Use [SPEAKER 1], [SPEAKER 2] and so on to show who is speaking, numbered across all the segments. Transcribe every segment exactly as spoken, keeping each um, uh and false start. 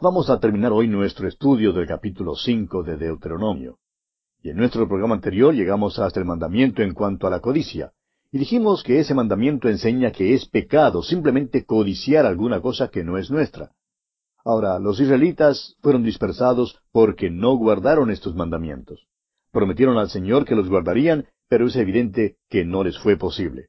[SPEAKER 1] Vamos a terminar hoy nuestro estudio del capítulo cinco de Deuteronomio. Y en nuestro programa anterior llegamos hasta el mandamiento en cuanto a la codicia. Y dijimos que ese mandamiento enseña que es pecado simplemente codiciar alguna cosa que no es nuestra. Ahora, los israelitas fueron dispersados porque no guardaron estos mandamientos. Prometieron al Señor que los guardarían, pero es evidente que no les fue posible.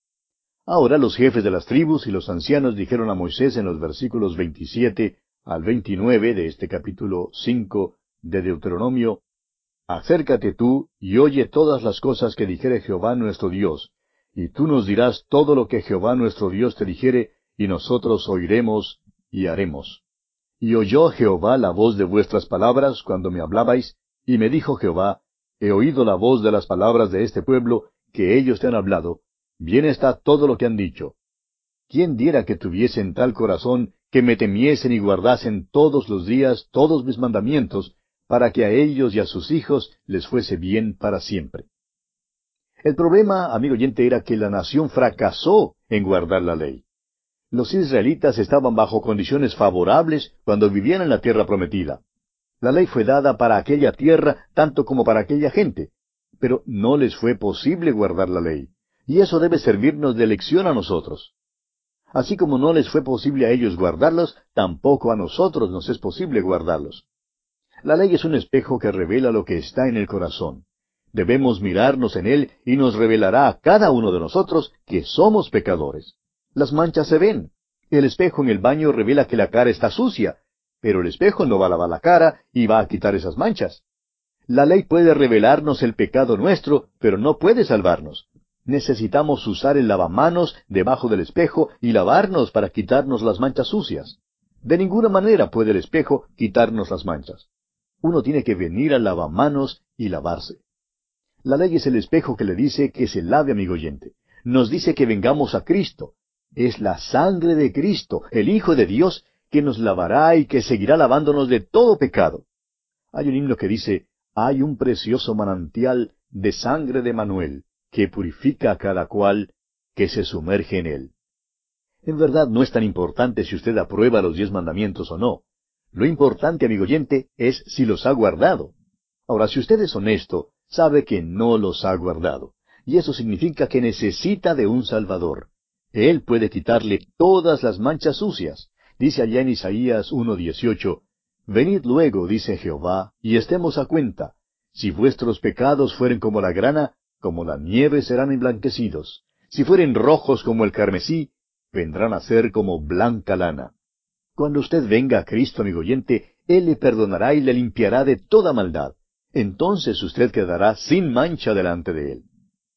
[SPEAKER 1] Ahora los jefes de las tribus y los ancianos dijeron a Moisés en los versículos veintisiete al veintinueve de este capítulo cinco de Deuteronomio: Acércate tú y oye todas las cosas que dijere Jehová nuestro Dios, y tú nos dirás todo lo que Jehová nuestro Dios te dijere, y nosotros oiremos y haremos. Y oyó Jehová la voz de vuestras palabras cuando me hablabais, y me dijo Jehová: He oído la voz de las palabras de este pueblo, que ellos te han hablado. Bien está todo lo que han dicho. ¿Quién diera que tuviesen tal corazón, que me temiesen y guardasen todos los días todos mis mandamientos, para que a ellos y a sus hijos les fuese bien para siempre? El problema, amigo oyente, era que la nación fracasó en guardar la ley. Los israelitas estaban bajo condiciones favorables cuando vivían en la tierra prometida. La ley fue dada para aquella tierra tanto como para aquella gente, pero no les fue posible guardar la ley, y eso debe servirnos de lección a nosotros. Así como no les fue posible a ellos guardarlos, tampoco a nosotros nos es posible guardarlos. La ley es un espejo que revela lo que está en el corazón. Debemos mirarnos en él y nos revelará a cada uno de nosotros que somos pecadores. Las manchas se ven. El espejo en el baño revela que la cara está sucia, pero el espejo no va a lavar la cara y va a quitar esas manchas. La ley puede revelarnos el pecado nuestro, pero no puede salvarnos. Necesitamos usar el lavamanos debajo del espejo y lavarnos para quitarnos las manchas sucias. De ninguna manera puede el espejo quitarnos las manchas. Uno tiene que venir al lavamanos y lavarse. La ley es el espejo que le dice que se lave, amigo oyente. Nos dice que vengamos a Cristo. Es la sangre de Cristo, el Hijo de Dios, que nos lavará y que seguirá lavándonos de todo pecado. Hay un himno que dice: hay un precioso manantial de sangre de Manuel, que purifica a cada cual que se sumerge en él. En verdad no es tan importante si usted aprueba los diez mandamientos o no. Lo importante, amigo oyente, es si los ha guardado. Ahora, si usted es honesto, sabe que no los ha guardado. Y eso significa que necesita de un Salvador. Él puede quitarle todas las manchas sucias. Dice allá en Isaías uno dieciocho, Venid luego, dice Jehová, y estemos a cuenta. Si vuestros pecados fueren como la grana, como la nieve serán emblanquecidos. Si fueren rojos como el carmesí, vendrán a ser como blanca lana. Cuando usted venga a Cristo, amigo oyente, Él le perdonará y le limpiará de toda maldad. Entonces usted quedará sin mancha delante de Él.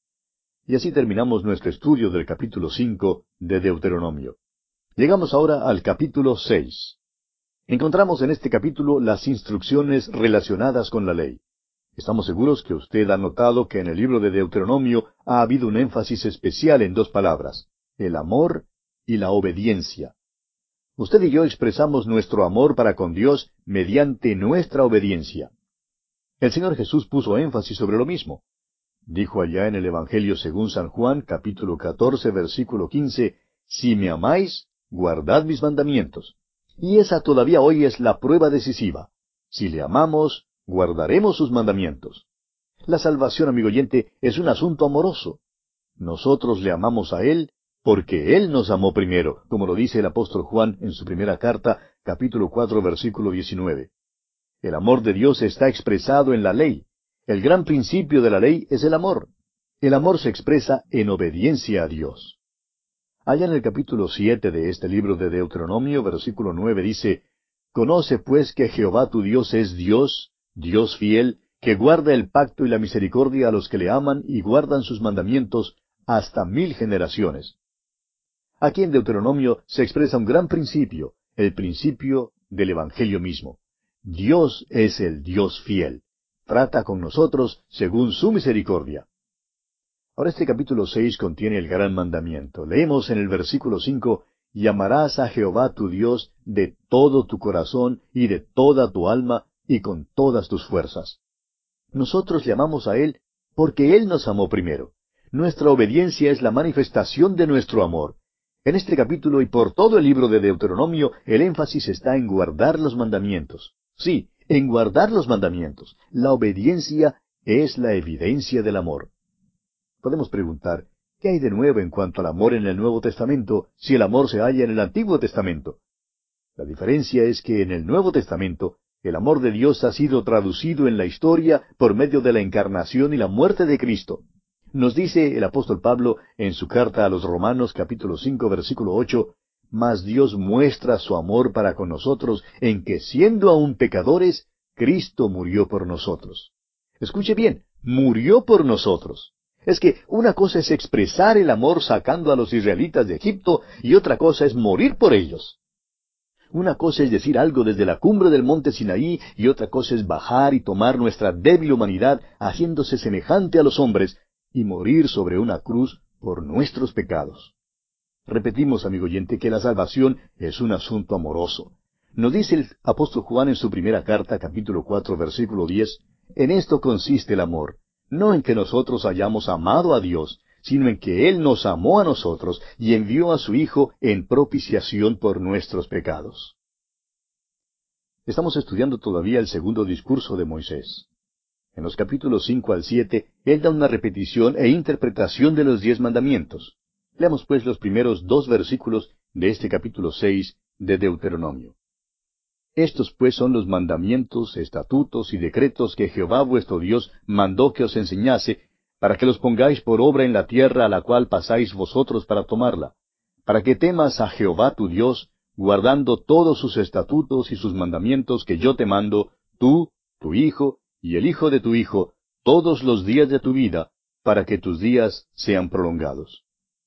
[SPEAKER 1] Y así terminamos nuestro estudio del capítulo cinco de Deuteronomio. Llegamos ahora al capítulo seis. Encontramos en este capítulo las instrucciones relacionadas con la ley. Estamos seguros que usted ha notado que en el libro de Deuteronomio ha habido un énfasis especial en dos palabras: el amor y la obediencia. Usted y yo expresamos nuestro amor para con Dios mediante nuestra obediencia. El Señor Jesús puso énfasis sobre lo mismo. Dijo allá en el Evangelio según San Juan, capítulo catorce, versículo quince, Si me amáis, guardad mis mandamientos. Y esa todavía hoy es la prueba decisiva. Si le amamos, guardaremos sus mandamientos. La salvación, amigo oyente, es un asunto amoroso. Nosotros le amamos a Él porque Él nos amó primero, como lo dice el apóstol Juan en su primera carta, capítulo cuatro, versículo diecinueve. El amor de Dios está expresado en la ley. El gran principio de la ley es el amor. El amor se expresa en obediencia a Dios. Allá en el capítulo siete de este libro de Deuteronomio, versículo nueve, dice, Conoce pues que Jehová tu Dios es Dios, Dios fiel, que guarda el pacto y la misericordia a los que le aman y guardan sus mandamientos hasta mil generaciones. Aquí en Deuteronomio se expresa un gran principio, el principio del Evangelio mismo. Dios es el Dios fiel. Trata con nosotros según su misericordia. Ahora este capítulo seis contiene el gran mandamiento. Leemos en el versículo cinco, Y amarás a Jehová tu Dios de todo tu corazón y de toda tu alma y con todas tus fuerzas. Nosotros le amamos a Él porque Él nos amó primero. Nuestra obediencia es la manifestación de nuestro amor. En este capítulo y por todo el libro de Deuteronomio, el énfasis está en guardar los mandamientos. Sí, en guardar los mandamientos. La obediencia es la evidencia del amor. Podemos preguntar, ¿qué hay de nuevo en cuanto al amor en el Nuevo Testamento si el amor se halla en el Antiguo Testamento? La diferencia es que en el Nuevo Testamento, el amor de Dios ha sido traducido en la historia por medio de la encarnación y la muerte de Cristo. Nos dice el apóstol Pablo en su carta a los Romanos capítulo cinco versículo ocho, «Mas Dios muestra su amor para con nosotros en que siendo aún pecadores, Cristo murió por nosotros». Escuche bien, murió por nosotros. Es que una cosa es expresar el amor sacando a los israelitas de Egipto y otra cosa es morir por ellos. Una cosa es decir algo desde la cumbre del monte Sinaí y otra cosa es bajar y tomar nuestra débil humanidad haciéndose semejante a los hombres y morir sobre una cruz por nuestros pecados. Repetimos, amigo oyente, que la salvación es un asunto amoroso. Nos dice el apóstol Juan en su primera carta, capítulo cuatro, versículo diez, «En esto consiste el amor, no en que nosotros hayamos amado a Dios, sino en que Él nos amó a nosotros y envió a su Hijo en propiciación por nuestros pecados». Estamos estudiando todavía el segundo discurso de Moisés. En los capítulos cinco al siete, él da una repetición e interpretación de los diez mandamientos. Leamos pues los primeros dos versículos de este capítulo seis de Deuteronomio. «Estos pues son los mandamientos, estatutos y decretos que Jehová vuestro Dios mandó que os enseñase, para que los pongáis por obra en la tierra a la cual pasáis vosotros para tomarla, para que temas a Jehová tu Dios, guardando todos sus estatutos y sus mandamientos que yo te mando, tú, tu hijo, y el hijo de tu hijo, todos los días de tu vida, para que tus días sean prolongados».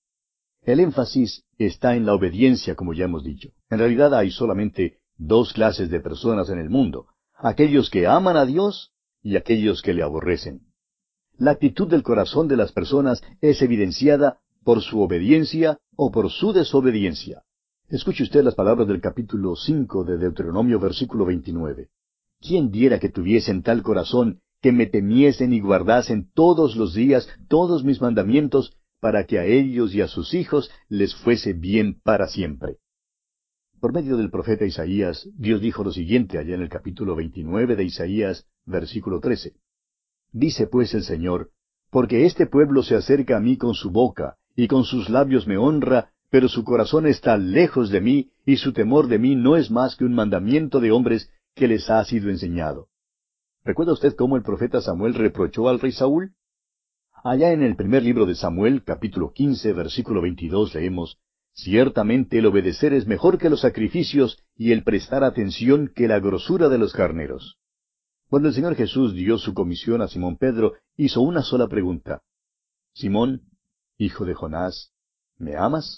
[SPEAKER 1] El énfasis está en la obediencia, como ya hemos dicho. En realidad hay solamente dos clases de personas en el mundo, aquellos que aman a Dios y aquellos que le aborrecen. La actitud del corazón de las personas es evidenciada por su obediencia o por su desobediencia. Escuche usted las palabras del capítulo cinco de Deuteronomio, versículo veintinueve. «¿Quién diera que tuviesen tal corazón, que me temiesen y guardasen todos los días todos mis mandamientos, para que a ellos y a sus hijos les fuese bien para siempre?» Por medio del profeta Isaías, Dios dijo lo siguiente allá en el capítulo veintinueve de Isaías, versículo trece. «Dice pues el Señor, porque este pueblo se acerca a mí con su boca, y con sus labios me honra, pero su corazón está lejos de mí, y su temor de mí no es más que un mandamiento de hombres que les ha sido enseñado». ¿Recuerda usted cómo el profeta Samuel reprochó al rey Saúl? Allá en el primer libro de Samuel, capítulo quince, versículo veintidós, leemos, «Ciertamente el obedecer es mejor que los sacrificios, y el prestar atención que la grosura de los carneros». Cuando el Señor Jesús dio su comisión a Simón Pedro, hizo una sola pregunta. «Simón, hijo de Jonás, ¿me amas?».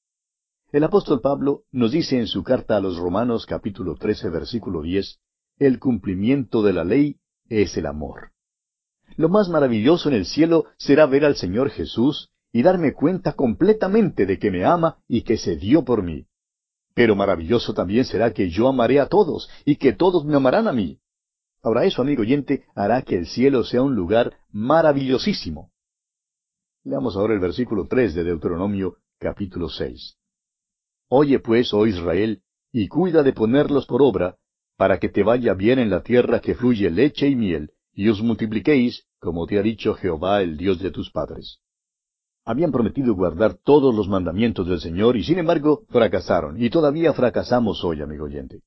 [SPEAKER 1] El apóstol Pablo nos dice en su carta a los Romanos, capítulo trece, versículo diez, «El cumplimiento de la ley es el amor». Lo más maravilloso en el cielo será ver al Señor Jesús y darme cuenta completamente de que me ama y que se dio por mí. Pero maravilloso también será que yo amaré a todos y que todos me amarán a mí. Ahora eso, amigo oyente, hará que el cielo sea un lugar maravillosísimo. Leamos ahora el versículo tres de Deuteronomio, capítulo seis. «Oye pues, oh Israel, y cuida de ponerlos por obra, para que te vaya bien en la tierra que fluye leche y miel, y os multipliquéis, como te ha dicho Jehová, el Dios de tus padres». Habían prometido guardar todos los mandamientos del Señor y sin embargo fracasaron, y todavía fracasamos hoy, amigo oyente.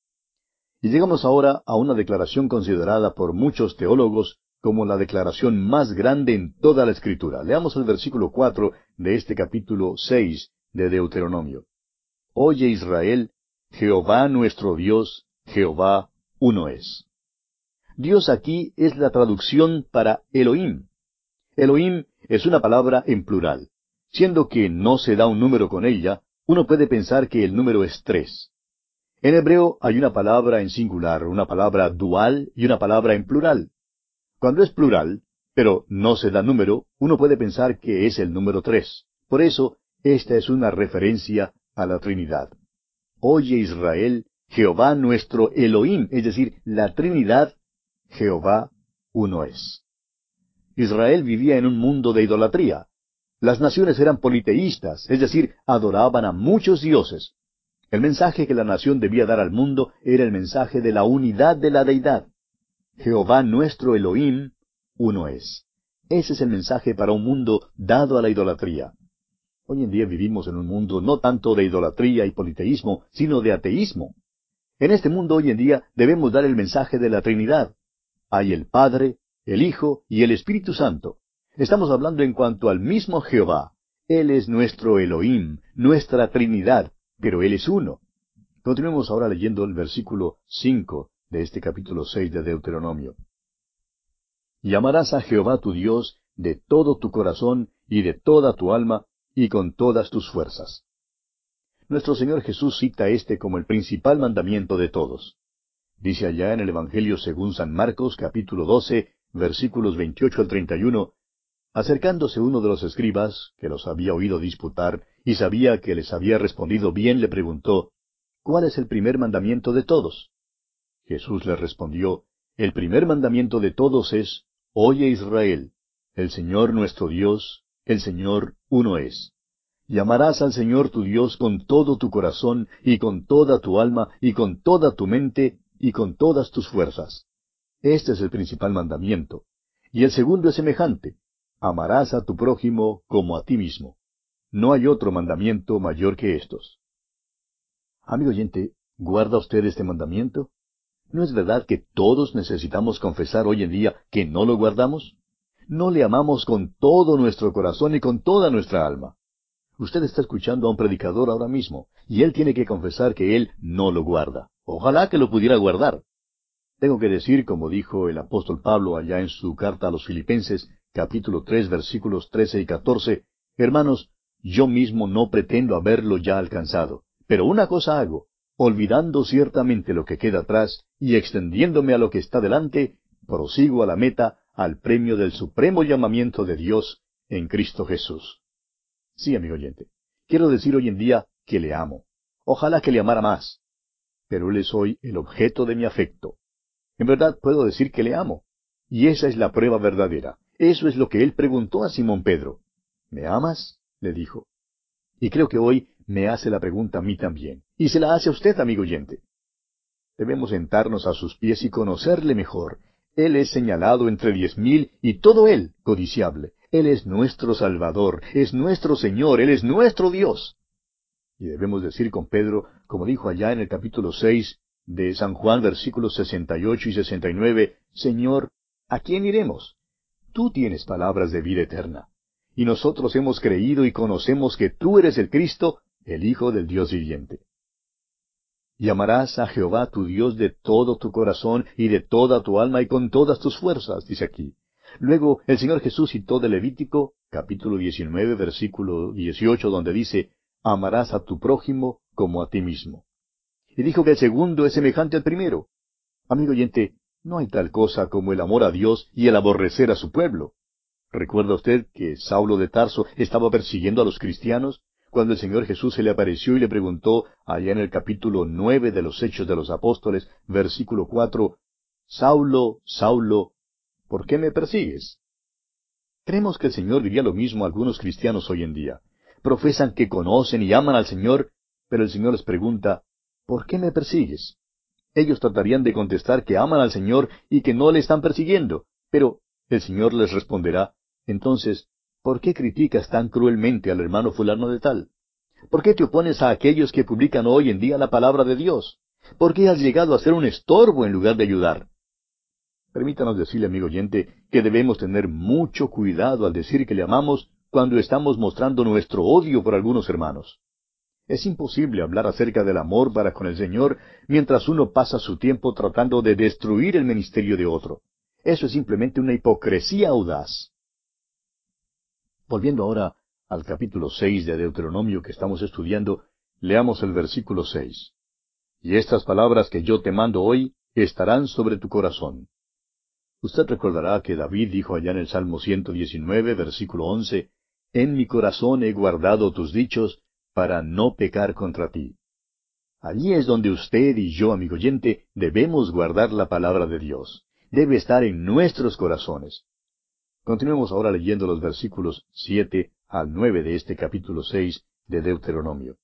[SPEAKER 1] Y llegamos ahora a una declaración considerada por muchos teólogos como la declaración más grande en toda la Escritura. Leamos el versículo cuatro de este capítulo seis de Deuteronomio. «Oye Israel, Jehová nuestro Dios, Jehová uno es». Dios aquí es la traducción para Elohim. Elohim es una palabra en plural. Siendo que no se da un número con ella, uno puede pensar que el número es tres. En hebreo hay una palabra en singular, una palabra dual y una palabra en plural. Cuando es plural, pero no se da número, uno puede pensar que es el número tres. Por eso, esta es una referencia a la Trinidad. Oye Israel, Jehová nuestro Elohim, es decir, la Trinidad, Jehová uno es. Israel vivía en un mundo de idolatría. Las naciones eran politeístas, es decir, adoraban a muchos dioses. El mensaje que la nación debía dar al mundo era el mensaje de la unidad de la deidad. Jehová nuestro Elohim, uno es. Ese es el mensaje para un mundo dado a la idolatría. Hoy en día vivimos en un mundo no tanto de idolatría y politeísmo, sino de ateísmo. En este mundo hoy en día debemos dar el mensaje de la Trinidad. Hay el Padre, el Hijo y el Espíritu Santo. Estamos hablando en cuanto al mismo Jehová. Él es nuestro Elohim, nuestra Trinidad, pero Él es uno. Continuemos ahora leyendo el versículo cinco de este capítulo seis de Deuteronomio. Y amarás a Jehová tu Dios de todo tu corazón y de toda tu alma y con todas tus fuerzas. Nuestro Señor Jesús cita este como el principal mandamiento de todos. Dice allá en el Evangelio según San Marcos, capítulo doce, versículos veintiocho al treinta y uno, acercándose uno de los escribas, que los había oído disputar, y sabía que les había respondido bien, le preguntó, ¿cuál es el primer mandamiento de todos? Jesús le respondió, el primer mandamiento de todos es, Oye Israel, el Señor nuestro Dios, el Señor uno es. Y amarás al Señor tu Dios con todo tu corazón, y con toda tu alma, y con toda tu mente, y con todas tus fuerzas. Este es el principal mandamiento. Y el segundo es semejante. Amarás a tu prójimo como a ti mismo. No hay otro mandamiento mayor que estos. Amigo oyente, ¿guarda usted este mandamiento? ¿No es verdad que todos necesitamos confesar hoy en día que no lo guardamos? No le amamos con todo nuestro corazón y con toda nuestra alma. Usted está escuchando a un predicador ahora mismo, y él tiene que confesar que él no lo guarda. Ojalá que lo pudiera guardar. Tengo que decir, como dijo el apóstol Pablo allá en su carta a los Filipenses, capítulo tres, versículos trece y catorce, hermanos, yo mismo no pretendo haberlo ya alcanzado, pero una cosa hago, olvidando ciertamente lo que queda atrás y extendiéndome a lo que está delante, prosigo a la meta, al premio del supremo llamamiento de Dios en Cristo Jesús. Sí, amigo oyente, quiero decir hoy en día que le amo. Ojalá que le amara más. Pero Él es hoy el objeto de mi afecto. En verdad puedo decir que le amo. Y esa es la prueba verdadera. Eso es lo que Él preguntó a Simón Pedro. ¿Me amas? Le dijo. Y creo que hoy me hace la pregunta a mí también. Y se la hace a usted, amigo oyente. Debemos sentarnos a sus pies y conocerle mejor. Él es señalado entre diez mil y todo Él codiciable. Él es nuestro Salvador, es nuestro Señor, Él es nuestro Dios. Y debemos decir con Pedro, como dijo allá en el capítulo seis de San Juan, versículos sesenta y ocho y sesenta y nueve, Señor, ¿a quién iremos? Tú tienes palabras de vida eterna. Y nosotros hemos creído y conocemos que tú eres el Cristo, el Hijo del Dios viviente. Y amarás a Jehová tu Dios de todo tu corazón y de toda tu alma y con todas tus fuerzas, dice aquí. Luego el Señor Jesús citó de Levítico, capítulo diecinueve, versículo dieciocho, donde dice, amarás a tu prójimo como a ti mismo. Y dijo que el segundo es semejante al primero. Amigo oyente, no hay tal cosa como el amor a Dios y el aborrecer a su pueblo. ¿Recuerda usted que Saulo de Tarso estaba persiguiendo a los cristianos? Cuando el Señor Jesús se le apareció y le preguntó, allá en el capítulo nueve de los Hechos de los Apóstoles, versículo cuatro, Saulo, Saulo, ¿por qué me persigues? Creemos que el Señor diría lo mismo a algunos cristianos hoy en día. Profesan que conocen y aman al Señor, pero el Señor les pregunta, ¿por qué me persigues? Ellos tratarían de contestar que aman al Señor y que no le están persiguiendo, pero el Señor les responderá, entonces, ¿por qué criticas tan cruelmente al hermano fulano de tal? ¿Por qué te opones a aquellos que publican hoy en día la palabra de Dios? ¿Por qué has llegado a ser un estorbo en lugar de ayudar? Permítanos decirle, amigo oyente, que debemos tener mucho cuidado al decir que le amamos cuando estamos mostrando nuestro odio por algunos hermanos. Es imposible hablar acerca del amor para con el Señor mientras uno pasa su tiempo tratando de destruir el ministerio de otro. Eso es simplemente una hipocresía audaz. Volviendo ahora al capítulo seis de Deuteronomio que estamos estudiando, leamos el versículo seis. Y estas palabras que yo te mando hoy estarán sobre tu corazón. Usted recordará que David dijo allá en el Salmo ciento diecinueve, versículo once, En mi corazón he guardado tus dichos, para no pecar contra ti. Allí es donde usted y yo, amigo oyente, debemos guardar la palabra de Dios. Debe estar en nuestros corazones. Continuemos ahora leyendo los versículos siete al nueve de este capítulo seis de Deuteronomio.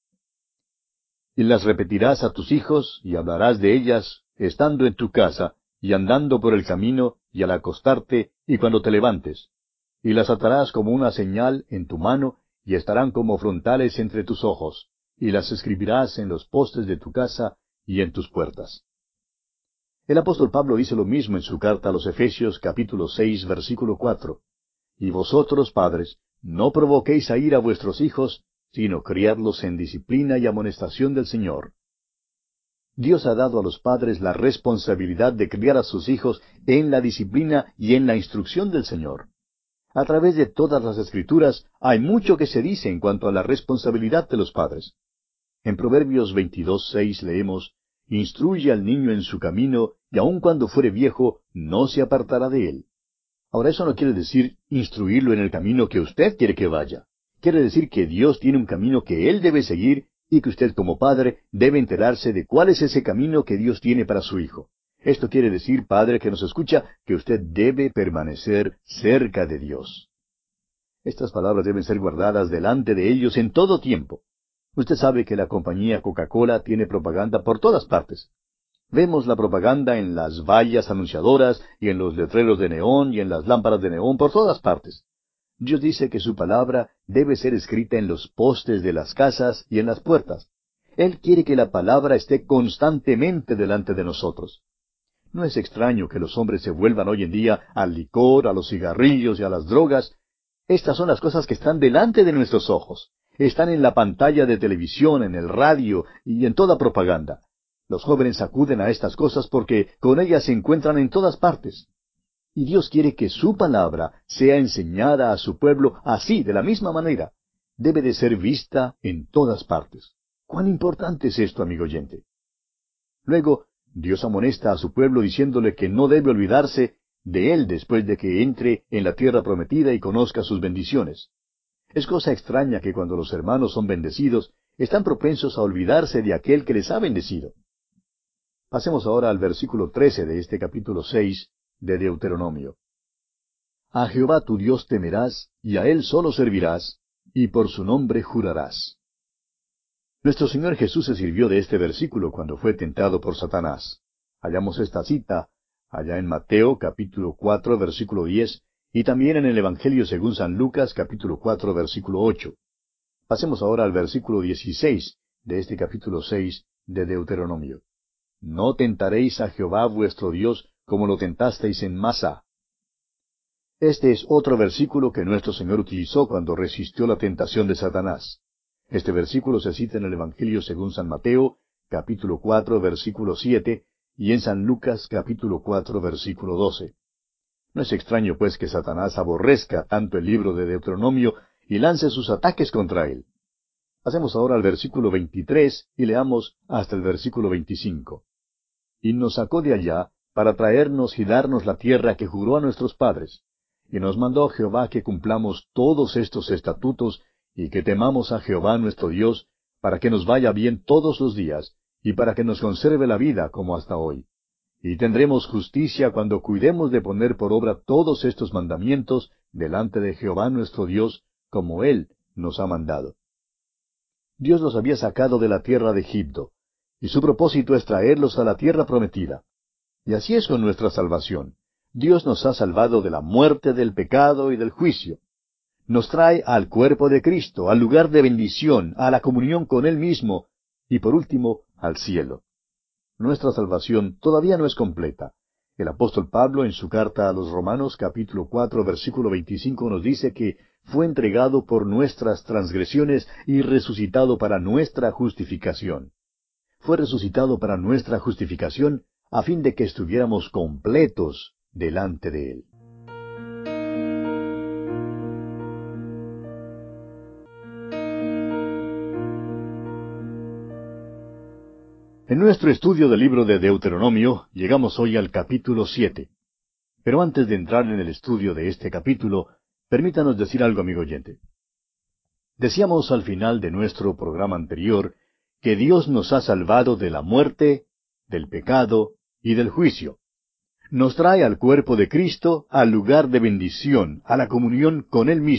[SPEAKER 1] Y las repetirás a tus hijos, y hablarás de ellas, estando en tu casa, y andando por el camino, y al acostarte, y cuando te levantes. Y las atarás como una señal en tu mano, y estarán como frontales entre tus ojos, y las escribirás en los postes de tu casa y en tus puertas. El apóstol Pablo dice lo mismo en su carta a los Efesios capítulo seis versículo cuatro. Y vosotros, padres, no provoquéis a ira a vuestros hijos, sino criadlos en disciplina y amonestación del Señor. Dios ha dado a los padres la responsabilidad de criar a sus hijos en la disciplina y en la instrucción del Señor. A través de todas las Escrituras hay mucho que se dice en cuanto a la responsabilidad de los padres. En Proverbios veintidós seis leemos, Instruye al niño en su camino, y aun cuando fuere viejo, no se apartará de él. Ahora, eso no quiere decir instruirlo en el camino que usted quiere que vaya. Quiere decir que Dios tiene un camino que Él debe seguir y que usted como padre debe enterarse de cuál es ese camino que Dios tiene para su hijo. Esto quiere decir, padre que nos escucha, que usted debe permanecer cerca de Dios. Estas palabras deben ser guardadas delante de ellos en todo tiempo. Usted sabe que la compañía Coca-Cola tiene propaganda por todas partes. Vemos la propaganda en las vallas anunciadoras y en los letreros de neón y en las lámparas de neón por todas partes. Dios dice que su palabra debe ser escrita en los postes de las casas y en las puertas. Él quiere que la palabra esté constantemente delante de nosotros. No es extraño que los hombres se vuelvan hoy en día al licor, a los cigarrillos y a las drogas. Estas son las cosas que están delante de nuestros ojos. Están en la pantalla de televisión, en el radio y en toda propaganda. Los jóvenes acuden a estas cosas porque con ellas se encuentran en todas partes. Y Dios quiere que su palabra sea enseñada a su pueblo así, de la misma manera. Debe de ser vista en todas partes. ¿Cuán importante es esto, amigo oyente? Luego, Dios amonesta a su pueblo diciéndole que no debe olvidarse de Él después de que entre en la tierra prometida y conozca sus bendiciones. Es cosa extraña que cuando los hermanos son bendecidos, están propensos a olvidarse de aquel que les ha bendecido. Pasemos ahora al versículo trece de este capítulo seis de Deuteronomio. A Jehová tu Dios temerás, y a Él solo servirás, y por su nombre jurarás. Nuestro Señor Jesús se sirvió de este versículo cuando fue tentado por Satanás. Hallamos esta cita allá en Mateo capítulo cuatro versículo diez y también en el Evangelio según San Lucas capítulo cuatro versículo ocho. Pasemos ahora al versículo dieciséis de este capítulo seis de Deuteronomio. No tentaréis a Jehová vuestro Dios como lo tentasteis en Masa. Este es otro versículo que nuestro Señor utilizó cuando resistió la tentación de Satanás. Este versículo se cita en el Evangelio según San Mateo, capítulo cuatro, versículo siete, y en San Lucas, capítulo cuatro, versículo doce. No es extraño, pues, que Satanás aborrezca tanto el libro de Deuteronomio y lance sus ataques contra él. Pasemos ahora al versículo veintitrés y leamos hasta el versículo veinticinco. Y nos sacó de allá para traernos y darnos la tierra que juró a nuestros padres. Y nos mandó Jehová que cumplamos todos estos estatutos y que temamos a Jehová nuestro Dios, para que nos vaya bien todos los días, y para que nos conserve la vida como hasta hoy. Y tendremos justicia cuando cuidemos de poner por obra todos estos mandamientos delante de Jehová nuestro Dios, como Él nos ha mandado. Dios los había sacado de la tierra de Egipto, y su propósito es traerlos a la tierra prometida. Y así es con nuestra salvación. Dios nos ha salvado de la muerte, del pecado y del juicio. Nos trae al cuerpo de Cristo, al lugar de bendición, a la comunión con Él mismo, y por último, al cielo. Nuestra salvación todavía no es completa. El apóstol Pablo, en su carta a los Romanos, capítulo cuatro, versículo veinticinco, nos dice que fue entregado por nuestras transgresiones y resucitado para nuestra justificación. Fue resucitado para nuestra justificación, a fin de que estuviéramos completos delante de Él. En nuestro estudio del libro de Deuteronomio, llegamos hoy al capítulo siete. Pero antes de entrar en el estudio de este capítulo, permítanos decir algo, amigo oyente. Decíamos al final de nuestro programa anterior que Dios nos ha salvado de la muerte, del pecado y del juicio. Nos trae al cuerpo de Cristo, al lugar de bendición, a la comunión con Él mismo,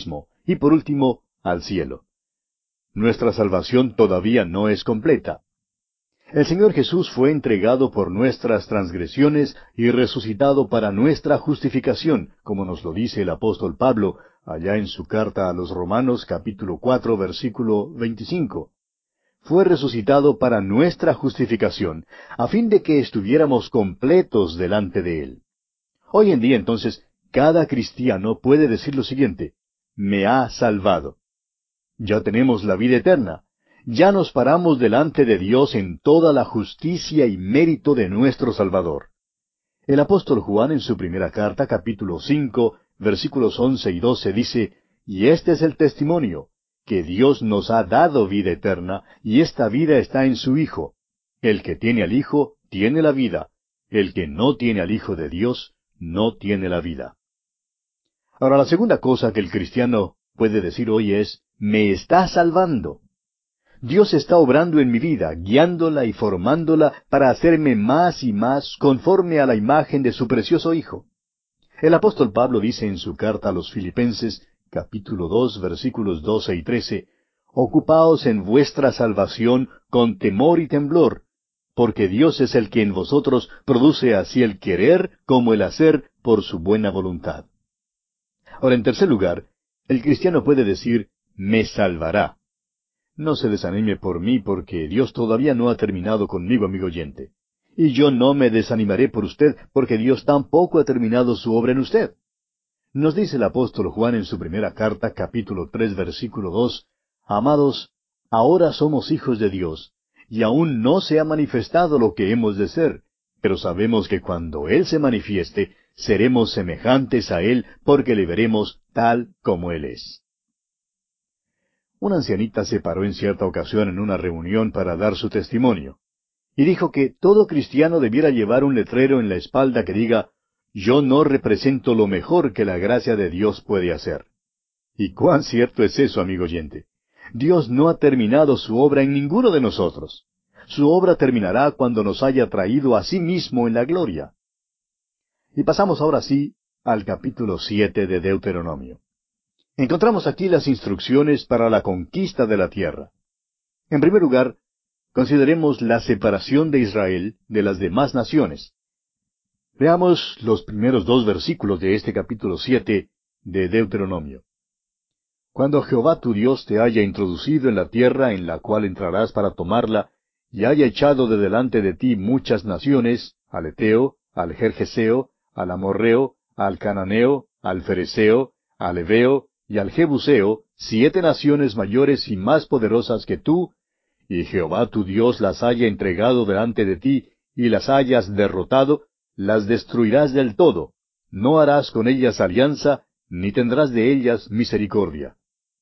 [SPEAKER 1] y por último, al cielo. Nuestra salvación todavía no es completa. El Señor Jesús fue entregado por nuestras transgresiones y resucitado para nuestra justificación, como nos lo dice el apóstol Pablo, allá en su carta a los Romanos capítulo cuatro versículo veinticinco. Fue resucitado para nuestra justificación, a fin de que estuviéramos completos delante de Él. Hoy en día, entonces, cada cristiano puede decir lo siguiente: me ha salvado. Ya tenemos la vida eterna. Ya nos paramos delante de Dios en toda la justicia y mérito de nuestro Salvador. El apóstol Juan en su primera carta, capítulo cinco, versículos once y doce, dice: y este es el testimonio, que Dios nos ha dado vida eterna, y esta vida está en su Hijo. El que tiene al Hijo, tiene la vida. El que no tiene al Hijo de Dios, no tiene la vida. Ahora, la segunda cosa que el cristiano puede decir hoy es: me está salvando. Dios está obrando en mi vida, guiándola y formándola para hacerme más y más conforme a la imagen de su precioso Hijo. El apóstol Pablo dice en su carta a los Filipenses, capítulo dos, versículos doce y trece, ocupaos en vuestra salvación con temor y temblor, porque Dios es el que en vosotros produce así el querer como el hacer por su buena voluntad. Ahora, en tercer lugar, el cristiano puede decir: me salvará. No se desanime por mí, porque Dios todavía no ha terminado conmigo, amigo oyente. Y yo no me desanimaré por usted, porque Dios tampoco ha terminado su obra en usted. Nos dice el apóstol Juan en su primera carta, capítulo tres, versículo dos, amados, ahora somos hijos de Dios, y aún no se ha manifestado lo que hemos de ser, pero sabemos que cuando Él se manifieste, seremos semejantes a Él, porque le veremos tal como Él es. Una ancianita se paró en cierta ocasión en una reunión para dar su testimonio, y dijo que todo cristiano debiera llevar un letrero en la espalda que diga: yo no represento lo mejor que la gracia de Dios puede hacer. Y cuán cierto es eso, amigo oyente. Dios no ha terminado su obra en ninguno de nosotros. Su obra terminará cuando nos haya traído a sí mismo en la gloria. Y pasamos ahora sí al capítulo siete de Deuteronomio. Encontramos aquí las instrucciones para la conquista de la tierra. En primer lugar, consideremos la separación de Israel de las demás naciones. Veamos los primeros dos versículos de este capítulo siete de Deuteronomio. Cuando Jehová tu Dios te haya introducido en la tierra en la cual entrarás para tomarla, y haya echado de delante de ti muchas naciones, al Eteo, al Gergeseo, al Amorreo, al Cananeo, al Fereseo, al Heveo y al Jebuseo, siete naciones mayores y más poderosas que tú, y Jehová tu Dios las haya entregado delante de ti, y las hayas derrotado, las destruirás del todo, no harás con ellas alianza, ni tendrás de ellas misericordia.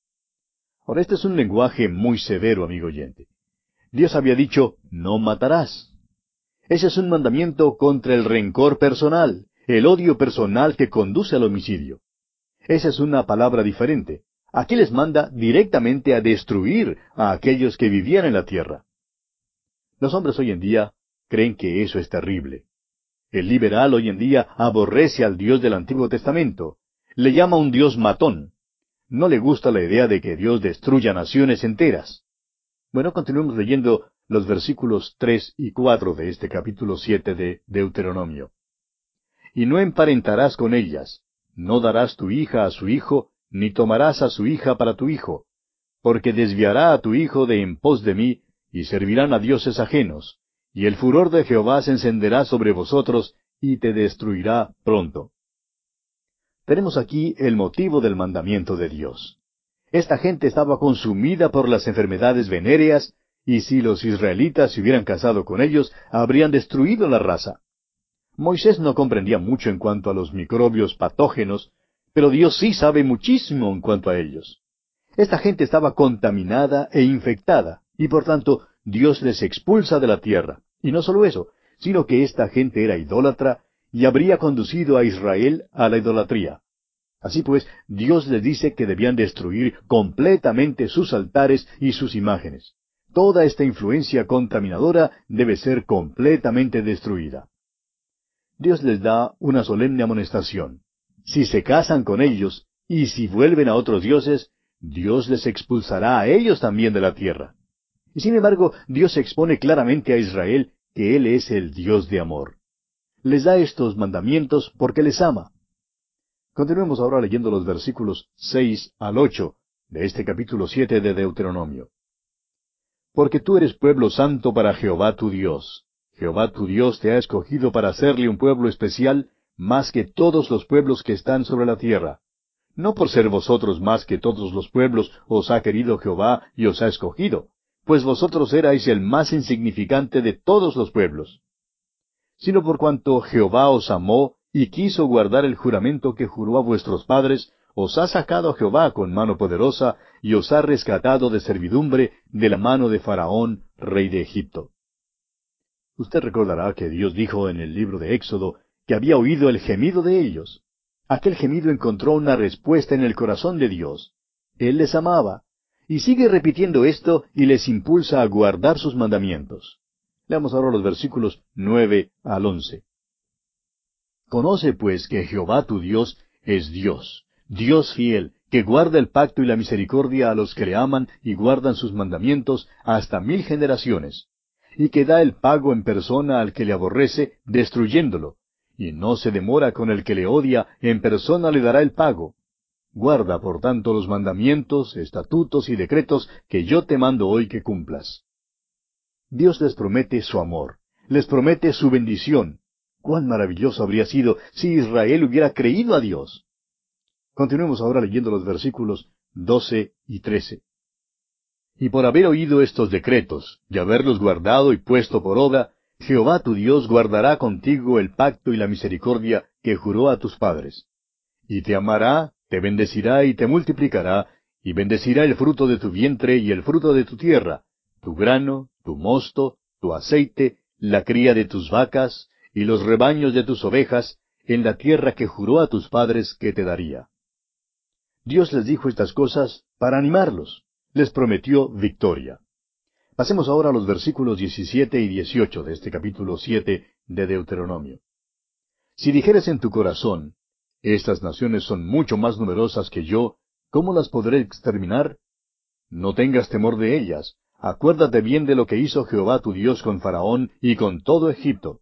[SPEAKER 1] Ahora, este es un lenguaje muy severo, amigo oyente. Dios había dicho: no matarás. Ese es un mandamiento contra el rencor personal, el odio personal que conduce al homicidio. Esa es una palabra diferente. Aquí les manda directamente a destruir a aquellos que vivían en la tierra. Los hombres hoy en día creen que eso es terrible. El liberal hoy en día aborrece al Dios del Antiguo Testamento. Le llama un Dios matón. No le gusta la idea de que Dios destruya naciones enteras. Bueno, continuemos leyendo los versículos tres y cuatro de este capítulo siete de Deuteronomio. Y no emparentarás con ellas, no darás tu hija a su hijo, ni tomarás a su hija para tu hijo, porque desviará a tu hijo de en pos de mí, y servirán a dioses ajenos, y el furor de Jehová se encenderá sobre vosotros, y te destruirá pronto. Tenemos aquí el motivo del mandamiento de Dios. Esta gente estaba consumida por las enfermedades venéreas, y si los israelitas se hubieran casado con ellos, habrían destruido la raza. Moisés no comprendía mucho en cuanto a los microbios patógenos, pero Dios sí sabe muchísimo en cuanto a ellos. Esta gente estaba contaminada e infectada, y por tanto Dios les expulsa de la tierra. Y no solo eso, sino que esta gente era idólatra y habría conducido a Israel a la idolatría. Así pues, Dios les dice que debían destruir completamente sus altares y sus imágenes. Toda esta influencia contaminadora debe ser completamente destruida. Dios les da una solemne amonestación. Si se casan con ellos, Y si vuelven a otros dioses, Dios les expulsará a ellos también de la tierra. Y sin embargo, Dios expone claramente a Israel que Él es el Dios de amor. Les da estos mandamientos porque les ama. Continuemos ahora leyendo los versículos seis al ocho de este capítulo siete de Deuteronomio. Porque tú eres pueblo santo para Jehová tu Dios. Jehová tu Dios te ha escogido para hacerle un pueblo especial, más que todos los pueblos que están sobre la tierra. No por ser vosotros más que todos los pueblos os ha querido Jehová y os ha escogido, pues vosotros erais el más insignificante de todos los pueblos, sino por cuanto Jehová os amó y quiso guardar el juramento que juró a vuestros padres, os ha sacado Jehová con mano poderosa y os ha rescatado de servidumbre de la mano de Faraón, rey de Egipto. Usted recordará que Dios dijo en el libro de Éxodo que había oído el gemido de ellos. Aquel gemido encontró una respuesta en el corazón de Dios. Él les amaba. Y sigue repitiendo esto y les impulsa a guardar sus mandamientos. Leamos ahora los versículos nueve al once. Conoce pues que Jehová tu Dios es Dios, Dios fiel, que guarda el pacto y la misericordia a los que le aman y guardan sus mandamientos hasta mil generaciones, y que da el pago en persona al que le aborrece, destruyéndolo, y no se demora con el que le odia, en persona le dará el pago. Guarda, por tanto, los mandamientos, estatutos y decretos que yo te mando hoy que cumplas. Dios les promete su amor, les promete su bendición. ¡Cuán maravilloso habría sido si Israel hubiera creído a Dios! Continuemos ahora leyendo los versículos doce y trece. Y por haber oído estos decretos, y haberlos guardado y puesto por obra, Jehová tu Dios guardará contigo el pacto y la misericordia que juró a tus padres. Y te amará, te bendecirá y te multiplicará, y bendecirá el fruto de tu vientre y el fruto de tu tierra, tu grano, tu mosto, tu aceite, la cría de tus vacas, y los rebaños de tus ovejas, en la tierra que juró a tus padres que te daría. Dios les dijo estas cosas para animarlos. Les prometió victoria. Pasemos ahora a los versículos diecisiete y dieciocho de este capítulo siete de Deuteronomio. Si dijeres en tu corazón, estas naciones son mucho más numerosas que yo, ¿cómo las podré exterminar? No tengas temor de ellas. Acuérdate bien de lo que hizo Jehová tu Dios con Faraón y con todo Egipto.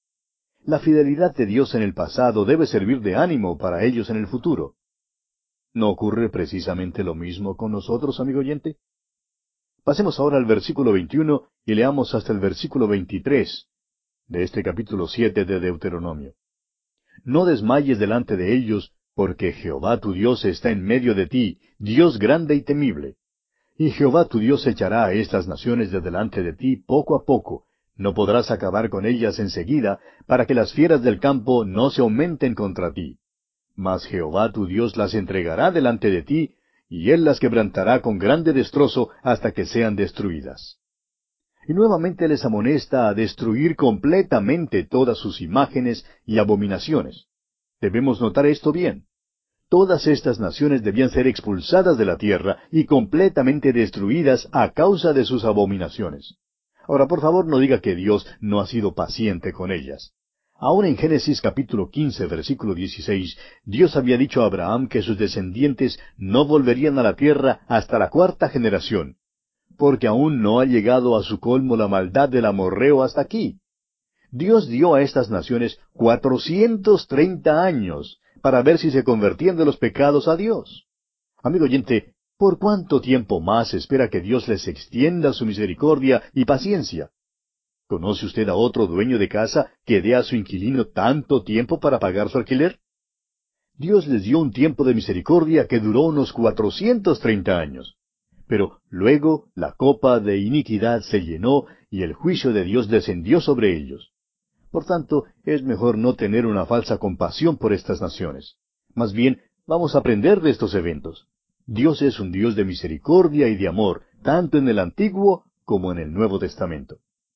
[SPEAKER 1] La fidelidad de Dios en el pasado debe servir de ánimo para ellos en el futuro. ¿No ocurre precisamente lo mismo con nosotros, amigo oyente? Pasemos ahora al versículo veintiuno y leamos hasta el versículo veintitrés de este capítulo siete de Deuteronomio. No desmayes delante de ellos, porque Jehová tu Dios está en medio de ti, Dios grande y temible. Y Jehová tu Dios echará a estas naciones de delante de ti poco a poco, no podrás acabar con ellas enseguida, para que las fieras del campo no se aumenten contra ti. Mas Jehová tu Dios las entregará delante de ti, y Él las quebrantará con grande destrozo hasta que sean destruidas. Y nuevamente les amonesta a destruir completamente todas sus imágenes y abominaciones. Debemos notar esto bien. Todas estas naciones debían ser expulsadas de la tierra y completamente destruidas a causa de sus abominaciones. Ahora, por favor, no diga que Dios no ha sido paciente con ellas. Aún en Génesis capítulo quince, versículo dieciséis, Dios había dicho a Abraham que sus descendientes no volverían a la tierra hasta la cuarta generación, porque aún no ha llegado a su colmo la maldad del amorreo hasta aquí. Dios dio a estas naciones cuatrocientos treinta años para ver si se convertían de los pecados a Dios. Amigo oyente, ¿por cuánto tiempo más espera que Dios les extienda su misericordia y paciencia? ¿Conoce usted a otro dueño de casa que dé a su inquilino tanto tiempo para pagar su alquiler? Dios les dio un tiempo de misericordia que duró unos cuatrocientos treinta años. Pero luego la copa de iniquidad se llenó y el juicio de Dios descendió sobre ellos. Por tanto, es mejor no tener una falsa compasión por estas naciones. Más bien, vamos a aprender de estos eventos. Dios es un Dios de misericordia y de amor, tanto en el Antiguo como en el Nuevo Testamento.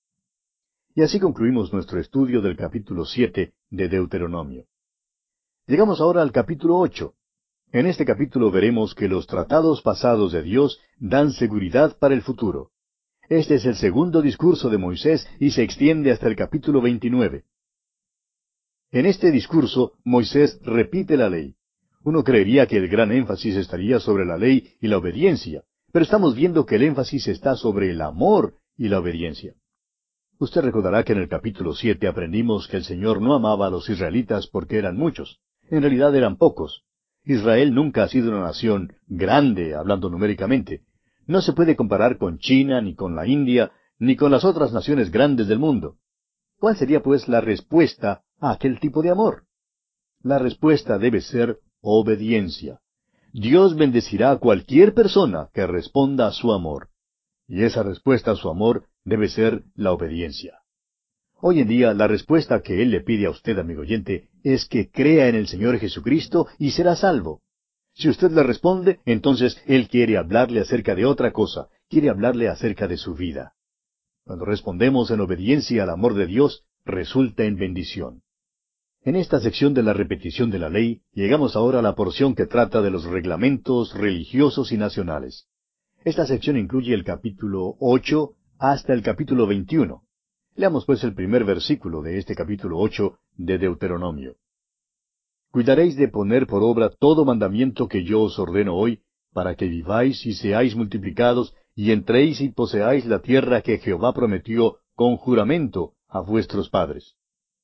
[SPEAKER 1] Y así concluimos nuestro estudio del capítulo siete de Deuteronomio. Llegamos ahora al capítulo ocho. En este capítulo veremos que los tratados pasados de Dios dan seguridad para el futuro. Este es el segundo discurso de Moisés y se extiende hasta el capítulo veintinueve. En este discurso, Moisés repite la ley. Uno creería que el gran énfasis estaría sobre la ley y la obediencia, pero estamos viendo que el énfasis está sobre el amor y la obediencia. Usted recordará que en el capítulo siete aprendimos que el Señor no amaba a los israelitas porque eran muchos. En realidad eran pocos. Israel nunca ha sido una nación grande, hablando numéricamente. No se puede comparar con China, ni con la India, ni con las otras naciones grandes del mundo. ¿Cuál sería, pues, la respuesta a aquel tipo de amor? La respuesta debe ser obediencia. Dios bendecirá a cualquier persona que responda a su amor. Y esa respuesta a su amor debe ser la obediencia. Hoy en día, la respuesta que Él le pide a usted, amigo oyente, es que crea en el Señor Jesucristo y será salvo. Si usted le responde, entonces Él quiere hablarle acerca de otra cosa, quiere hablarle acerca de su vida. Cuando respondemos en obediencia al amor de Dios, resulta en bendición. En esta sección de la repetición de la ley, llegamos ahora a la porción que trata de los reglamentos religiosos y nacionales. Esta sección incluye el capítulo ocho hasta el capítulo veintiuno. Leamos pues el primer versículo de este capítulo ocho de Deuteronomio. Cuidaréis de poner por obra todo mandamiento que yo os ordeno hoy, para que viváis y seáis multiplicados, y entréis y poseáis la tierra que Jehová prometió con juramento a vuestros padres.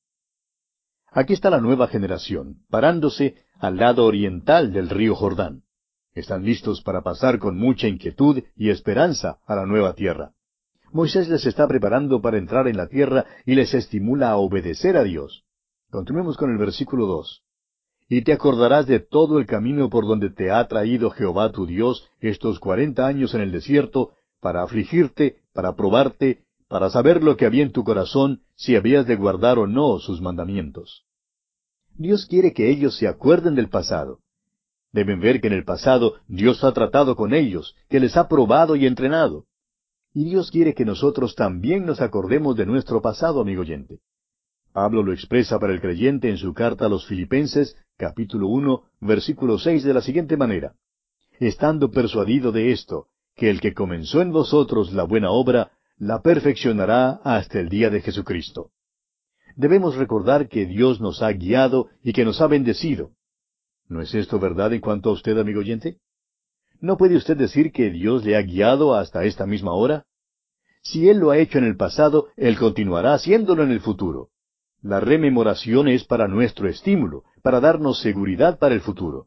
[SPEAKER 1] Aquí está la nueva generación, parándose al lado oriental del río Jordán. Están listos para pasar con mucha inquietud y esperanza a la nueva tierra. Moisés les está preparando para entrar en la tierra y les estimula a obedecer a Dios. Continuemos con el versículo dos. Y te acordarás de todo el camino por donde te ha traído Jehová tu Dios estos cuarenta años en el desierto, para afligirte, para probarte, para saber lo que había en tu corazón, si habías de guardar o no sus mandamientos. Dios quiere que ellos se acuerden del pasado. Deben ver que en el pasado Dios ha tratado con ellos, que les ha probado y entrenado. Y Dios quiere que nosotros también nos acordemos de nuestro pasado, amigo oyente. Pablo lo expresa para el creyente en su carta a los Filipenses, capítulo uno, versículo seis, de la siguiente manera. Estando persuadido de esto, que el que comenzó en vosotros la buena obra, la perfeccionará hasta el día de Jesucristo. Debemos recordar que Dios nos ha guiado y que nos ha bendecido. ¿No es esto verdad en cuanto a usted, amigo oyente? ¿No puede usted decir que Dios le ha guiado hasta esta misma hora? Si Él lo ha hecho en el pasado, Él continuará haciéndolo en el futuro. La rememoración es para nuestro estímulo, para darnos seguridad para el futuro.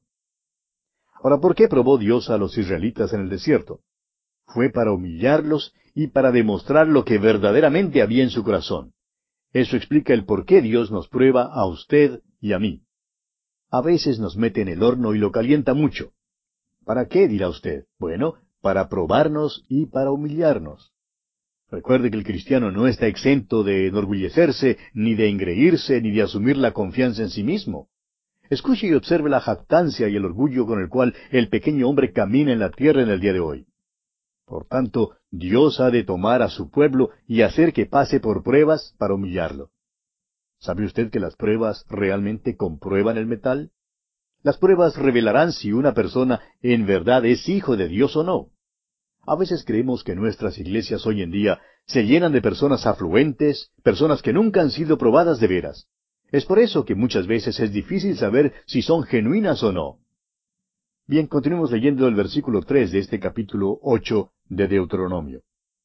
[SPEAKER 1] Ahora, ¿por qué probó Dios a los israelitas en el desierto? Fue para humillarlos y para demostrar lo que verdaderamente había en su corazón. Eso explica el por qué Dios nos prueba a usted y a mí. A veces nos mete en el horno y lo calienta mucho. ¿Para qué, dirá usted? Bueno, para probarnos y para humillarnos. Recuerde que el cristiano no está exento de enorgullecerse, ni de engreírse, ni de asumir la confianza en sí mismo. Escuche y observe la jactancia y el orgullo con el cual el pequeño hombre camina en la tierra en el día de hoy. Por tanto, Dios ha de tomar a su pueblo y hacer que pase por pruebas para humillarlo. ¿Sabe usted que las pruebas realmente comprueban el metal? Las pruebas revelarán si una persona en verdad es hijo de Dios o no. A veces creemos que nuestras iglesias hoy en día se llenan de personas afluentes, personas que nunca han sido probadas de veras. Es por eso que muchas veces es difícil saber si son genuinas o no. Bien, continuemos leyendo el versículo tres de este capítulo ocho de Deuteronomio.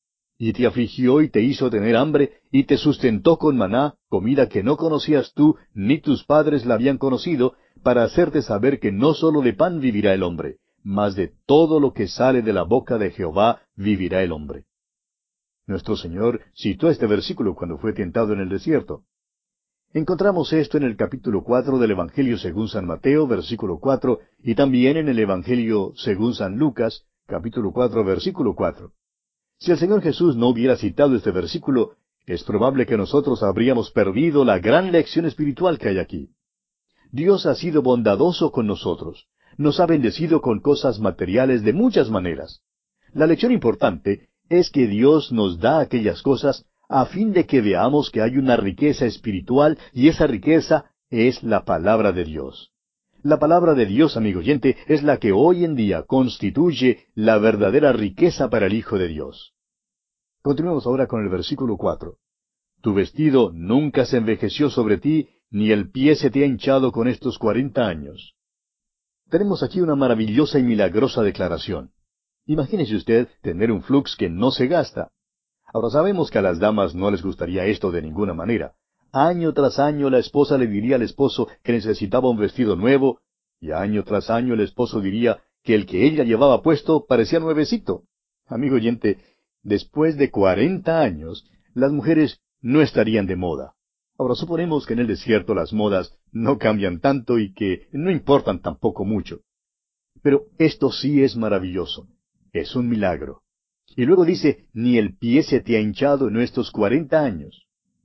[SPEAKER 1] Y te afligió y te hizo tener hambre, y te sustentó con maná, comida que no conocías tú, ni tus padres la habían conocido, para hacerte saber que no sólo de pan vivirá el hombre, mas de todo lo que sale de la boca de Jehová vivirá el hombre. Nuestro Señor citó este versículo cuando fue tentado en el desierto. Encontramos esto en el capítulo cuatro del Evangelio según San Mateo, versículo cuatro, y también en el Evangelio según San Lucas, capítulo cuatro, versículo cuatro. Si el Señor Jesús no hubiera citado este versículo, es probable que nosotros habríamos perdido la gran lección espiritual que hay aquí. Dios ha sido bondadoso con nosotros. Nos ha bendecido con cosas materiales de muchas maneras. La lección importante es que Dios nos da aquellas cosas a fin de que veamos que hay una riqueza espiritual y esa riqueza es la palabra de Dios. La palabra de Dios, amigo oyente, es la que hoy en día constituye la verdadera riqueza para el Hijo de Dios. Continuemos ahora con el versículo cuatro. Tu vestido nunca se envejeció sobre ti, ni el pie se te ha hinchado con estos cuarenta años. Tenemos aquí una maravillosa y milagrosa declaración. Imagínese usted tener un flux que no se gasta. Ahora sabemos que a las damas no les gustaría esto de ninguna manera. Año tras año la esposa le diría al esposo que necesitaba un vestido nuevo, y año tras año el esposo diría que el que ella llevaba puesto parecía nuevecito. Amigo oyente, después de cuarenta años, las mujeres no estarían de moda. Ahora suponemos que en el desierto las modas no cambian tanto y que no importan tampoco mucho. Pero esto sí es maravilloso. Es un milagro. Y luego dice, ni el pie se te ha hinchado en estos cuarenta años.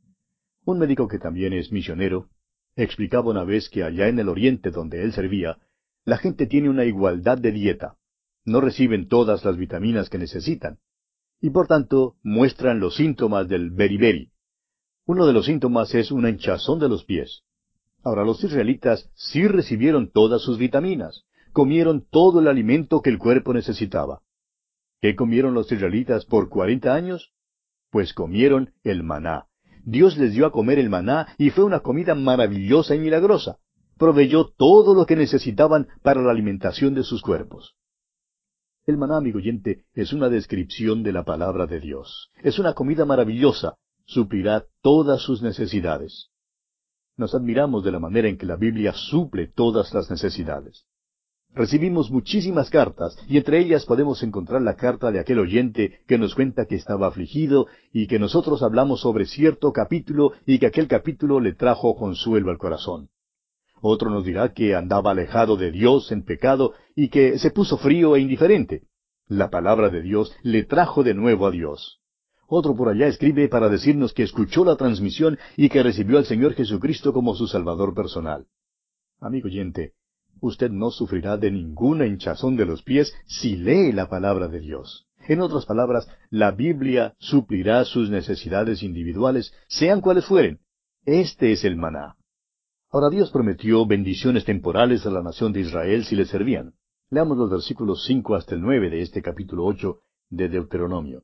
[SPEAKER 1] Un médico que también es misionero explicaba una vez que allá en el oriente donde él servía, la gente tiene una igualdad de dieta. No reciben todas las vitaminas que necesitan. Y por tanto muestran los síntomas del beriberi. Uno de los síntomas es una hinchazón de los pies. Ahora los israelitas sí recibieron todas sus vitaminas. Comieron todo el alimento que el cuerpo necesitaba. ¿Qué comieron los israelitas por cuarenta años? Pues comieron el maná. Dios les dio a comer el maná y fue una comida maravillosa y milagrosa. Proveyó todo lo que necesitaban para la alimentación de sus cuerpos. El maná, amigo oyente, es una descripción de la palabra de Dios. Es una comida maravillosa. Suplirá todas sus necesidades. Nos admiramos de la manera en que la Biblia suple todas las necesidades. Recibimos muchísimas cartas, y entre ellas podemos encontrar la carta de aquel oyente que nos cuenta que estaba afligido y que nosotros hablamos sobre cierto capítulo y que aquel capítulo le trajo consuelo al corazón. Otro nos dirá que andaba alejado de Dios en pecado y que se puso frío e indiferente. La palabra de Dios le trajo de nuevo a Dios. Otro por allá escribe para decirnos que escuchó la transmisión y que recibió al Señor Jesucristo como su Salvador personal. Amigo oyente, usted no sufrirá de ninguna hinchazón de los pies si lee la palabra de Dios. En otras palabras, la Biblia suplirá sus necesidades individuales, sean cuales fueren. Este es el maná. Ahora Dios prometió bendiciones temporales a la nación de Israel si le servían. Leamos los versículos cinco hasta el nueve de este capítulo ocho de Deuteronomio.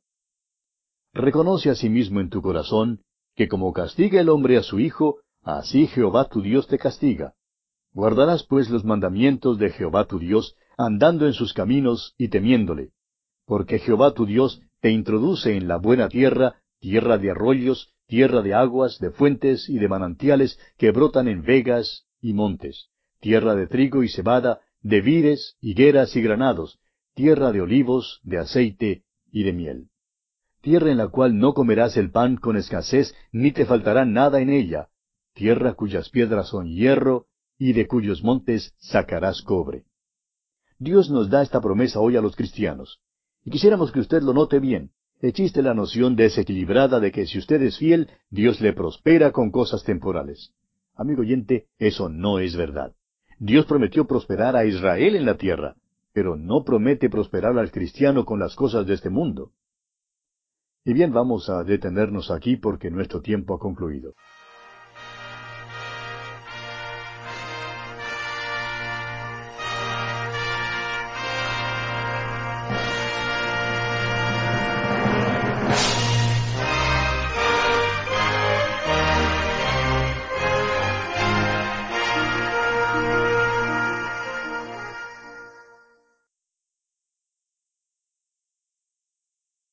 [SPEAKER 1] Reconoce asimismo en tu corazón que como castiga el hombre a su hijo, así Jehová tu Dios te castiga. Guardarás pues los mandamientos de Jehová tu Dios, andando en sus caminos y temiéndole. Porque Jehová tu Dios te introduce en la buena tierra, tierra de arroyos, tierra de aguas, de fuentes y de manantiales que brotan en vegas y montes, tierra de trigo y cebada, de vides, higueras y granados, tierra de olivos, de aceite y de miel. Tierra en la cual no comerás el pan con escasez, ni te faltará nada en ella, tierra cuyas piedras son hierro, y de cuyos montes sacarás cobre. Dios nos da esta promesa hoy a los cristianos. Y quisiéramos que usted lo note bien. Existe la noción desequilibrada de que si usted es fiel, Dios le prospera con cosas temporales. Amigo oyente, eso no es verdad. Dios prometió prosperar a Israel en la tierra, pero no promete prosperar al cristiano con las cosas de este mundo. Y bien, vamos a detenernos aquí porque nuestro tiempo ha concluido.